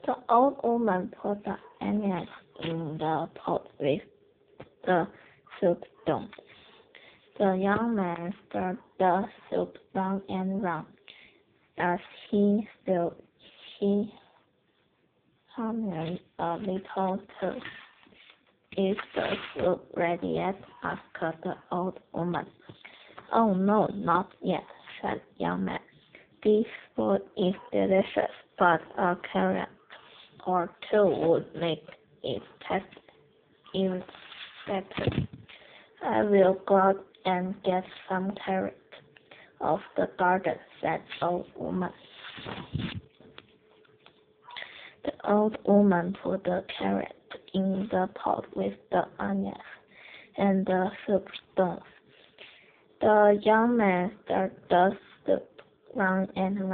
The old woman put the onions in the pot with the soup stone. The young man stirred the soup round and round. As he stirred, he hummed a little tune. "Is the soup ready yet?" asked the old woman. "Oh, no, not yet," said the young man. "This food is delicious, but a carrot or two would make it taste even better." "I will go out and get some carrots off the garden," said the old woman. The old woman put the carrot in the pot with the onions and the soup stones. The young man stirred the soup round and round.